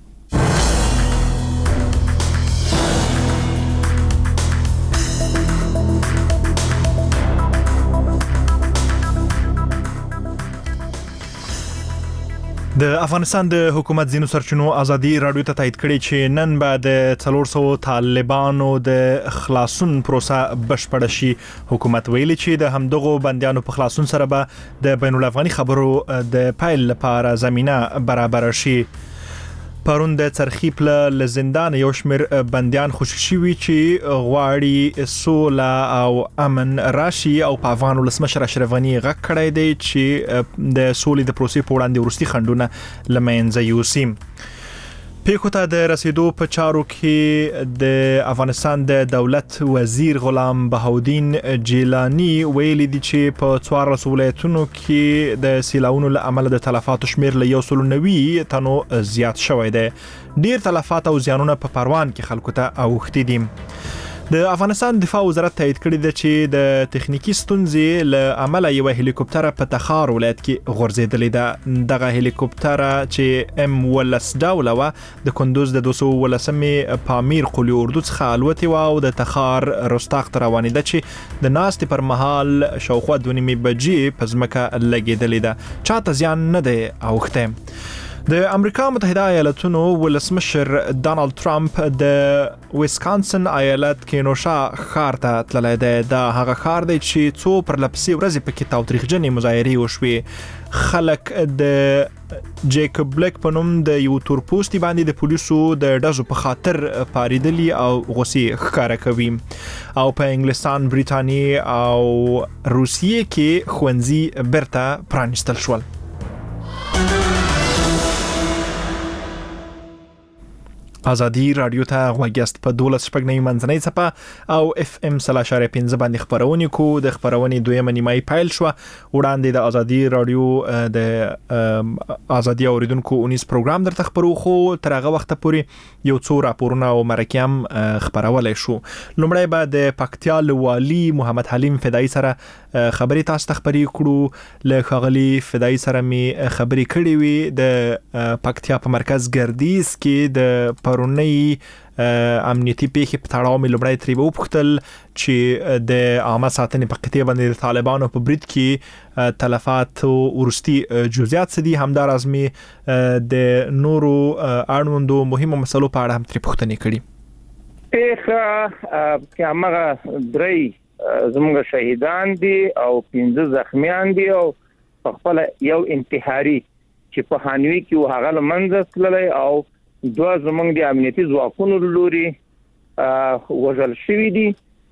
د افغانستان د حکومت ځینو سرچینو ازادي رادیو ته تایید کړي چې نن به د څلور سوه طالبانو د خلاصون پروسه بشپړه شي. حکومت ویلي چې د همدغو بندیانو په خلاصون سره به د بین الافغاني خبرو د پیل لپاره زمينه برابر شي. پرون د څرخي پل لزندان یو شمیر بندیان خوشی شوي چې غواړي سوله او امن راشي او په افغان ولسمشر اشرف غنی غږ کړی دی چې د سولې د پروسې په وړاندې ورستي خنډونه له منځه یوسي. پیښو ته د رسیدو په چارو کې د افغانستان د دولت وزیر غلام بهاودین جیلانی ویلي دي چې په څوارلسو ولایتونو کې د سیلاونو له امله د تلفاتو شمیر له یو سل نوي تنو زیات شوی دی. ډیر تلفات او زیانونه په پروان کې خلکو ته اوښتي دي. د افغانستان دفاع وزارت تایید کړی دی چې د تخنیکی ستونزې له امله یو هلیکوپټر په تخار ولایت کې غورځېدلې ده. دغه هلیکوپټر چې ام ولس ډوله و د کندوز د دوه سوه ولسمې پامیر قلی اردو څخه الوتې و او د تخار رستاق ته روانېده چې د ناستې پر مهال شاوخوا دوه نیمې بجې په ځمکه لګېدلې ده. چاته زیان نه دی اوښتی. د امریکا متحده ایالاتونو ولسمشر ډانلډ ترامپ د ویسکانسن ایالت کینوشا ښار ته تللی دی. دا هغه ښار دی چې څو پرلپسې ورځې پکې تاوتریخجنې مظاهرې وشوې. خلک د جیکوب بلیک په نوم د یو تورپوستي باندې د پولیسو د ډزو په خاطر پاریدلي او غوسې ښکاره کوي. او په انګلستان، بریټانیې او روسیې کې ښوونځي بیرته پرانیستل شول. ازادي رادیو ته غوږیاست په دولس شپږنۍ منځنۍ څپه او اف ام سل اشاریه پنځه باندې خبرونه کو. د خبرونې دویمه نیمایي پیل شو. وړاندې د ازادي رادیو د ازادي اوریدونکو اونیس پروګرام درته خبرو خو تر هغه وخت پورې یو څو راپورونه او مرکې هم خبرولای شو. لومړی به د پکتیا والي محمد حلیم فدایي سره خبرې تاسو ته خبرې کړو. له ښاغلي فدایي سره می خبرې کړې وي د پکتیا په مرکز ګردیز کې د پرونی امنیتي پیښې په تړاو مې لومړی ترې وپوښتل چې د عامه ساتنې په قطعه باندې د طالبانو په برید کې تلفات او وروستي جزئیات څه دي. همداراز مې د نورو اړوندو مهمو مسلو په اړه هم ترې پوښتنې کړي. پیښه چې هغه درې زموږ شهیدان دي او پنځه زخمیان دي او په خپل یو انتحاري چې په هانوي کې هغه لمنځه تللی او دوه زمونږ د امنیتي ځواکونو لوري وژل شوي دي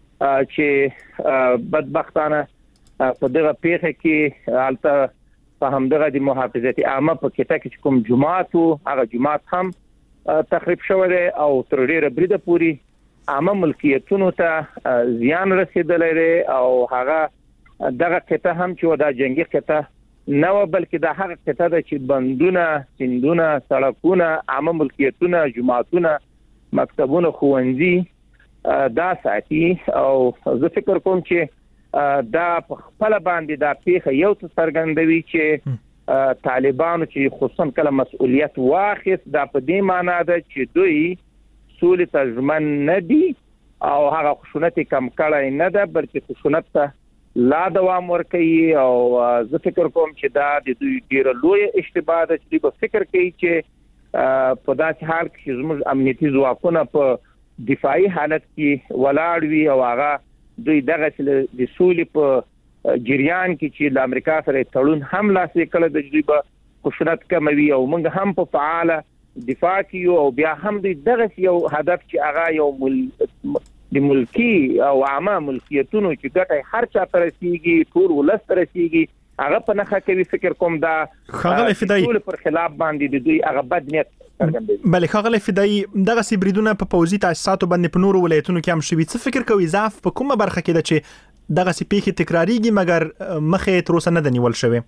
چې بدبختانه په دغه پیښه کې هلته په همدغه د محافظت عامه په کټه کې کوم جماعت او هغه جماعت هم تخریب شوی دی او تر ډیره بریده پوری عامه ملکیتونو ته زیان رسیدلی دی او هغه دغه کټه هم چې دا جنگي کټه نو بلکې دا هغه قطعه ده چې بندونه، سیندونه، سړکونه، عامه ملکیتونه، جماعتونه، مکتبونه، ښوونځي دا ساتي. او زه فکر کوم چې دا په خپل باندې دا پیښه یو څه څرګندوي چې طالبانو چې خصوصا کله مسؤلیت واخیست دا په دې معنی ده چې دوی سولې ته ژمن نه دي او هغه خشونت کم کړی نه ده بلکې خشونت ته لا دوام ورکوي. او زه فکر کوم چې دا د دوی ډیره لوی اشتباه ده چې دوی فکر کوي چې په داسې حال کې چې زموږ امنیتي ځواکونه په دفاعي حالت کې ولاړ وي او هغه دوی دغه د سولې په جریان کې چې د امریکا سره تړون هم لاسلیک کړی د دوی په خشونت کموي او موږ هم په فعاله دفاع کیو او بیا هم دغه یو هدف چې هغه یو مل د ملکی او عامه ملکیتونو چې ګټه هر چا ته رسیږي ټول ولس ته رسیږي هغه په نخښه کوي فکر کوم دا خغل فدای ټول پر خلاف باندې د دوی هغه بد نیت څرګندوي. بل خغل فدای دغه سی بریدونه په پوزي تاسیساتو باندې په نورو ولایتونو کې هم شوي. څه فکر کوي ضعف په کومه برخه کې ده چې دغه سی پیښې تکراریږي مګر مخه تر اوسه نه د نیول شوی؟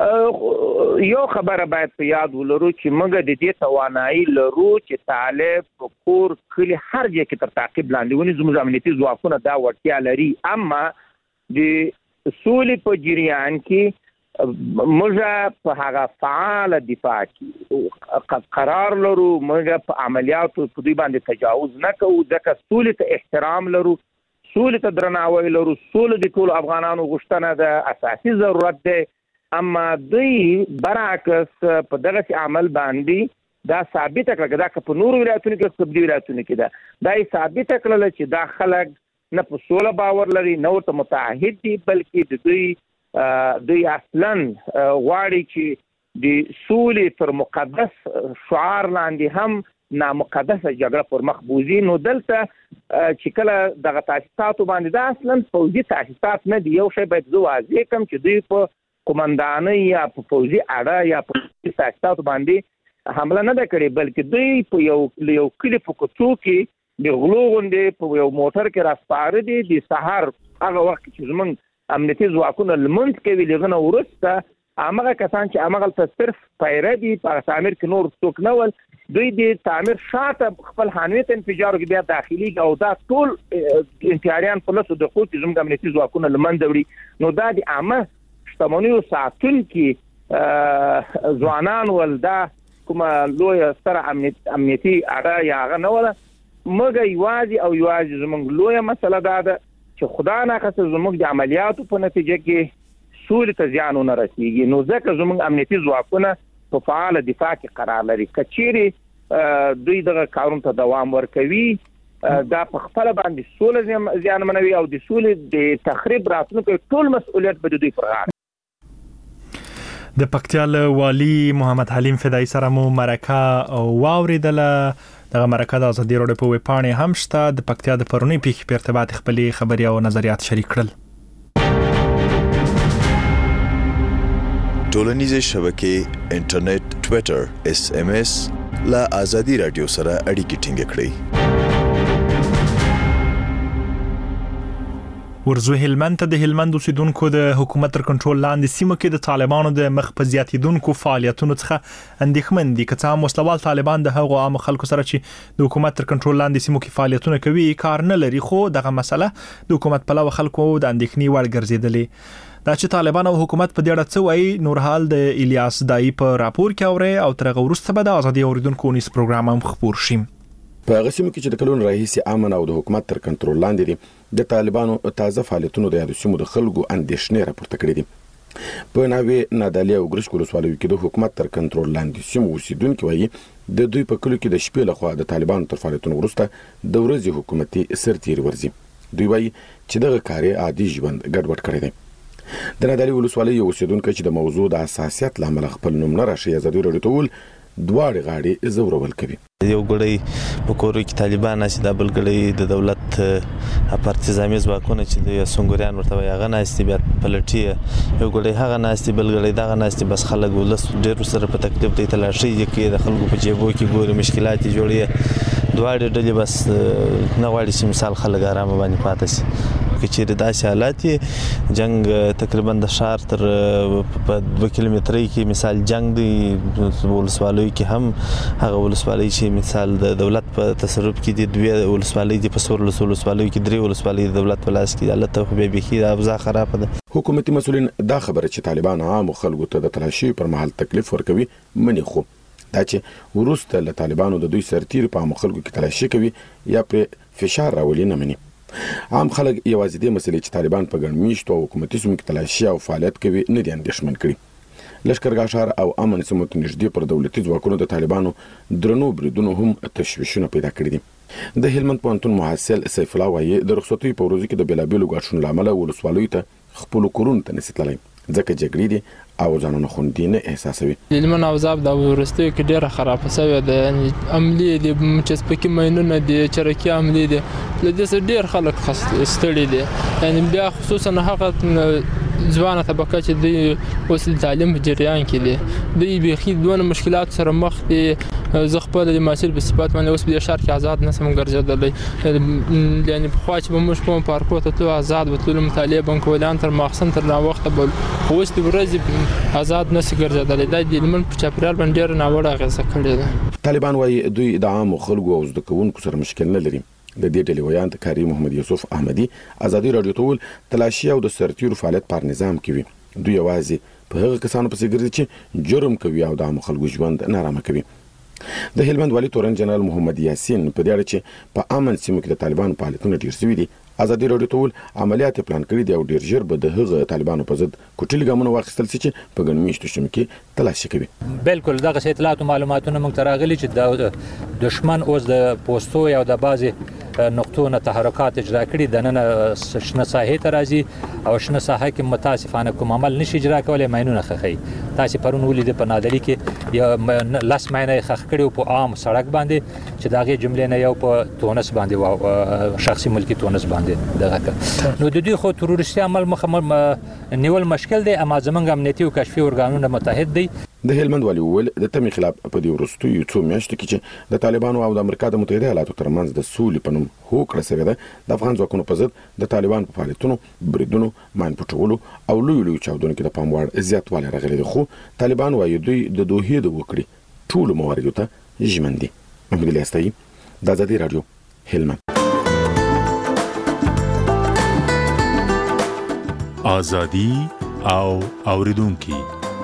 یو خبره باید په یاد ولرو چې موږ د دې توانایي لرو چې طالب کور کلی هر ځای کې تر تعقیب لاندې ونی زموږ امنیتي ځواکونه دا وړتیا لري. اما د سولې په جریان کې موږ په هغه فعال دفاع کې قرار لرو. موږ په عملیاتو په دوی باندې تجاوز نه کوو ځکه سولې ته احترام لرو، سولې ته درناوی لرو. سولې د ټول افغانانو غوښتنه ده، اساسي ضرورت ده. اما دوی برعکس په دغه عمل باندې دا ثابت کړه دا په نور ولایتونو کې په دې ولایتونو کې دا دا ثابت کړل چې دا خلک نه په سوله باور لري نه ورته متعهد دي بلکې د دوی دوی اصلا غواړي چې د سولې تر مقدس شعار لاندې هم نامقدسه جګړه پر مخ بوزي. نو دلته چې کله دغه تاسیساتو باندې دا اصلا فوجي تاسیسات نه دی. یو شی باید زه واضح کړم چې دوی په قومندانۍ یا په فوجي اړه یا په تاسیساتو باندې حمله نه ده کړې بلکې دوی په یو یو کلی په کوڅو کې د غلو غوندې په یو موټر کې راسپاره دي. د سهار هغه وخت چې زموږ امنیتي ځواکونه لمونځ کوي لږ نه وروسته هغه کسان چې همغلته صرف پیره دي په تعمیر کې نور څوک نه ول دوی د تعمیر شاته خپل حانویت انفجارو کې بیا داخلي او دا ټول انتحاریان په لاسو د قوت زموږ امنیتي ځواکونه لمنځه وړي. نو دا د عامه شتمنیو ساتون کې ځوانان ولدا کومه لوی سره امنیتي اړه یا هغه نه ولا مګ یوازې او یوازې زموږ لوی مسله دا ده چې خدا نه خاصه زموږ د عملیاتو په نتیجه کې سولې ته زیان نه رسیږي. نو ځکه زموږ امنیتي ځواکونه په فعال دفاع کې قرار لري. کچېری دوی دغه کارونو ته دوام ورکوي دا په خپل باندې سولې زیان منوي او د سولې د تخریب راتلونکو ټول مسؤلیت به دوی پر غاړه. د پکتیا والی محمد حلیم فدای سره مو مرکه واوریدله. دغه مرکه د ازادي راډیو په ویبپاڼه هم شته. د پکتیا د پرونی پیښې په ارتباط خپلې خبري او نظریات شریک کړل. ټولنیزې شبکې انټرنیټ، ټوئیټر، اس ام اس لا ازادي راډیو سره اړیکې ټینګ کړئ. ورزو هلمند ته د هلمند اوسیدونکو د حکومت تر کنټرول لاندې سیمو کې د طالبانو د مخ په زیاتیدونکو فعالیتونو څخه اندېښمن دي. که څه هم وسلوال طالبان د هغو عام خلکو سره چې د حکومت تر کنټرول لاندې سیمو کې فعالیتونه کوي کار نه لري، خو دغه مسله د حکومت په لور خلکو د اندېښنې وړ ګرځېدلې. دا چې طالبان او حکومت په دې اړه څه وایي نورحال د الیاس دای په راپور کې اوري او تر هغه وروسته به د ازادي اوریدونکو نیس پروګرام هم خبر شي. په هغه سیمو کې چې د کلون رئیس امن او د حکومت تر کنټرول لاندې دي د طالبانو تازه فعالیتونو د یادو سیمو د خلکو اندېښنې راپورته کړې دي. په ناوې نادالیا او ګرش ولسوالۍ کې د حکومت تر کنټرول لاندې سیمو اوسیدونکو وایي د دوی په کلو کې د شپې لخوا د طالبانو تر فعالیتونو وروسته د ورځې حکومتي سرتیر ورزي. دوی وایي چې دغه کار عادي ژوند ګډوډ کړی دی. د نادالیا ولسوالۍ اوسیدونکو چې د موضوع د حساسیت لامل خپل نوم نه راشي ازادي راډیو ته ول دواړه غاړي زورول کوي. یو ګړی په کورو کې طالبان نشي د بل ګړی د دولت پارتیزامي ځواکونه چې د سنگوریان ورته هغه ناشتي بیا پلټي یو ګړی هغه ناشتي بل ګړی دغه ناشتي بس خلک ولس ډېر سره په تکلیف دی تلاشي کې د خلکو په جيبو کې ګوري مشکلات جوړي. دواړه ډلې بس نه غواړي چې مثال خلک آرام باندې پاتې شي. کچېر داسې حالات جنگ تقریبا د شهر تر په دوه کیلومترۍ کې مثال جنگ دی ولسوالۍ کې هم هغه ولسوالۍ چې مثال د دولت په تصرف کې دي دوی ولسوالۍ د پسور ولسوالۍ کې درې ولسوالۍ د دولت په لاس کې حالت خو به بخي د ابزا خراب ده. حکومتي مسؤلین دا خبره چې طالبان عام خلکو ته د تلاشي پر مهال تکلیف ورکوي منی خو دا چې ورسته له طالبانو د دوی سرتیر په عام خلکو کې تلاشي کوي یا پر فشار راولي نه مني. عام خلک یوازې د مسلې چې طالبان په ګڼمیشتو او حکومتي سیمو کې تلاشي او فعالیت کوي نه دي اندېښمن کړي. لشکرګاه ښار او امن سیمو ته نږدې پر دولتي ځواکونو د طالبانو درنو بریدونو هم تشویشونه پیدا کړي دي. د هلمند پوهنتون محصل سیف الله وایي د رخصتۍ په ورځو کې د بېلابېلو ګواښونو له امله ولسوالیو ته خپل کورونو ته نسي تللی. ځکه جګړې دي او ځانونه خوندي نه احساسوي. هلمند اوضاع د وروستیو کې ډېره خرابه شوې ده، یعنې عملي دي، چسپکي ماینونه دي، چرکي عملي دي، له دې څخه ډېر خلک ستړي دي. یعنې بیا خصوصا هغه ځوانه طبقه چې دوی اوس د تعلیم په جریان کې دي، دوی بیخي دونه مشکلات سره مخ دي. زه خپل د محصل په صفت باندې اوس په دې ښار کې آزاد نشم ګرځېدلی، یعنې پخوا چې به موږ کوم پارکو ته تلو آزاد به تلو، مطالعې به کولان تر ماخستن تر ناوخته به، خو اوس د ورځې آزاد نشي ګرځېدلی. دا د هلمند په چاپېریال باندې ډېره ناوړه اغېزه کړې ده. طالبان وایي دوی د عامو خلکو او زده کوونکو سره مشکل نه لري. د دې ډلې ویاند کاری محمد یوسف احمدي ازادي رادیو ته ویل تلاشي او د سرتیرو فعالیت پر نظام کوي. دوی یوازې په هغه کسانو پسې ګرځي چې جرم کوي او د عامو خلکو ژوند نارامه کوي. د هلمند والي تورن جنرال محمد یاسین په دې اړه چې په امن سیمو کې د طالبانو فعالیتونه ډیر شوي دي ازادي رادیو ته ویل عملیات پلان کړي دي او ډیر ژر به د هغه طالبانو په ضد کوټلي ګامونه واخیستل شي چې په ګڼ میشتو سیمو کې تلاشي کوي. بالکل دغه اطلاعات او معلوماتونه موږ ته راغلي چې د دشمن اوس د پوسټو یا د بازي نقطو نه تحرکات اجرا کړي، د نن شنه ساحې ته راځي او شنه ساحه کې متاسفانه کوم عمل نشي اجرا کولای، ماینونه خخي. تاسو پرون ولید په نادری کې یا لاس ماینه خخ کړي په عام سړک باندې چې داغه جملې نه یو په تونس باندې او شخصي ملکی تونس باندې دغه. نو د دې خو تروریستي عمل مخ نیول مشکل دی، اما زمونږ امنیتي او کشفي ارګانونه متحد دي. د هلمند والي ویل د تمی خلاف په دې وروستیو څو میاشتو کې چې د طالبانو او د امریکا د متحده ایالاتو ترمنځ د سولې په نوم هوکړه شوې ده، د افغان ځواکونو په ضد د طالبان په فعالیتونو، بریدونو، ماین پټولو او لوی لوی چاودنو کې د پام وړ زیاتوالی راغلی دی. خو طالبان وایي دوی د دوحې د وکړې ټولو مواردو ته ژمن دي. محمد الیاستایي، د ازادي رادیو، هلمند. ازادي او اوریدونکي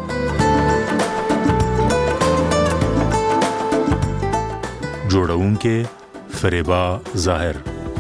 جوړونکې فریبا ظاهر.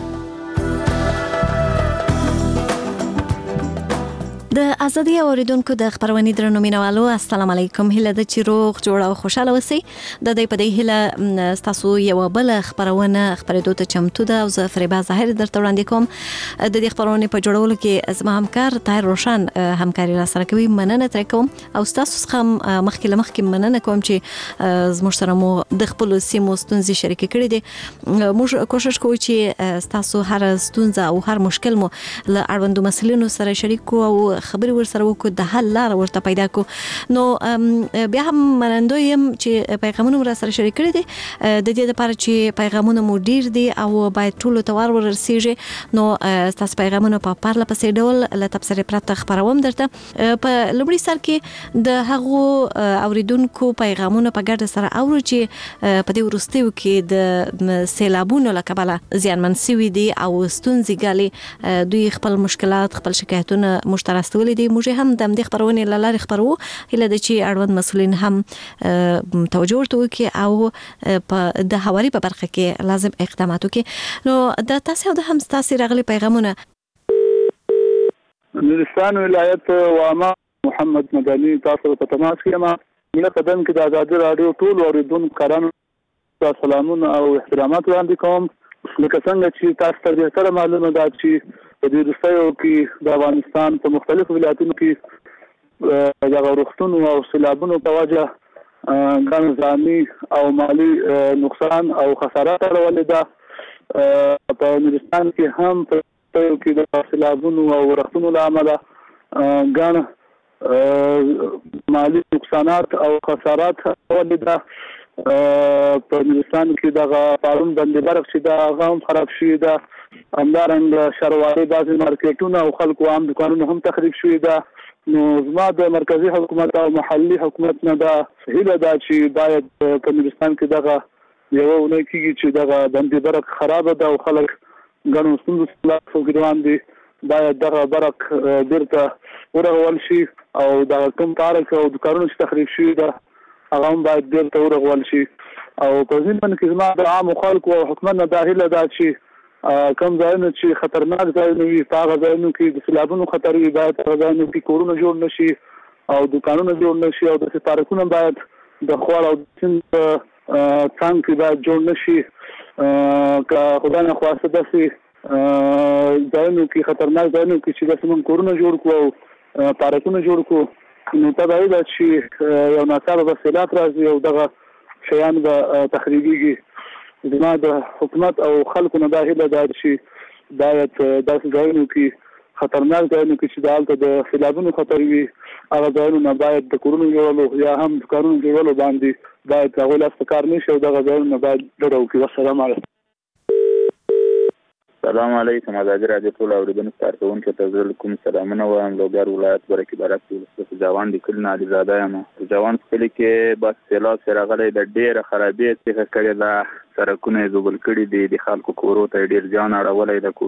د ازادي اوریدونکو د خبرونې درنو مینوالو السلام علیکم. هله د چې روغ جوړ او خوشاله اوسئ. د دې په دې هله تاسو یو بل خبرونه خبرېدو ته چمتو ده او زه فریبا ظاهر درته وړاندې کوم. د دې خبرونې په جوړولو کې زما همکار طاهر روشن همکاري را سره کوي. مننه تر کوم او تاسو څخه مخکې لمخکې مننه کوم چې زموږ سره مو د خپل سیمو ستونزې شریک کړي دي. موږ کوشش کوو چې تاسو هر ستونزه او هر مشکل مو له اړوندو مسلونو سره شریک کوو او خبري ور سره وکړو، د حل لار ورته پیدا کو. نو بیا هم منندوی يم چې پیغامونه ور سره شریک کړي دي د دې لپاره چې پیغامونه مو ډیر دي او باید ټول توار ورسیږي. نو تاسو پیغامونه په پارله پسې ډول له تبصره پرته خبروم درته. په لومړي سر کې د هغو اوریدونکو پیغامونه په ګډه سره اورو چې په دې وروستیو کې د سیلابونو له کبله زیانمن شوي دي او ستونزې ګالي. دوی خپل مشکلات خپل شکایتونه مشترک ولې دي. موږ هم د دې خبرونې لاره خبرو اله د چې اړوند مسولین هم توجه ورته وکړي او په د حوالي په برخه کې لازم اقدامات وکړي. نو د تاسو د هم تاسو راغلي پیغامونه نورستان ولایت وامه محمد مدني تاسو په تماس کې ما مله قدم کې د ازادي رادیو ټول اوریدونکو کارانو سلامونه او احترامات وړاندې کوم. لکه څنګه چې تاسو ته سره معلومه ده چې په دې وروستیو کې د افغانستان په مختلفو ولایتونو کې د غورښتونو او سیلابونو په وجه ګڼ ځاني او مالی نقصان او خسارات راولي ده. په نورستان کې هم په وروستیو کې د سیلابونو او غورښتونو له امله ګڼ مالی نقصانات او خسارات راولي ده. په نورستان کې دغه پارون بندي برق چې دا هغه هم خراب شوي ده. همدارنګه شهرواري بعضې مارکیټونه او خلکو عام دکانونه هم تخریب شوي ده. نو زما د مرکزي حکومت او محلي حکومت نه دا هیله ده چې باید په نورستان کې دغه یوه اونۍ کېږي چې دغه بندي برق خرابه ده او خلک ګڼو ستونزو سره روان دي. باید دغه برق بیرته ورغول شي او دغه کوم پارک او دکانونه چې تخریب شوي ده هغه هم باید بیرته ورغول شي. او په ضمن کې زما د عامو خلکو او حکومت نه دا هیله ده چې کوم ځایونه چې خطرناک ځایونه وي په هغه ځایونو کې د سیلابونو خطر وي باید هغه ځایونو کې کورونه جوړ نه شي او دکانونه جوړ نه شي او داسې پارکونه باید د خوړ او سیند په څنګ کې باید جوړ نه شي. که خدای نخواسته داسې ځایونو کې خطرناک ځایونو کې چې داسې موږ کورونه جوړ کړو او پارکونه جوړ کړو نو تبعی دا چې یو ناڅاپه بسیلات راځي او دغه شیان به تخریبیږي زما د حکومت او خلکو نه دا هیله ده چې باید داسې ځایونو کې خطرناک ځایونو کې چې دالته د سیلابونو خطر وي هغه ځایونو نه باید د کورونو جوړولو یا هم د کارونو جوړولو باندې باید هغوی لاس په کار نه شي او دغه ځایونو نه باید ډډه وکړي. والسلام علیکم. سلام علیکم. ازادي راډیو ټول اوریدونکو کارکونکو ته زه کوم سلامونه وایم. لوګر ولایت برکې برک ولسوالۍ جوان د کلی نه علیزاده یم. جوان کلی کې بس سیلاب سره غلې د ډېره خرابې څخه کړې ده. سړکونه یې زوبل کړي دي، د خلکو کورو ته ډېر زیان اړولی ده.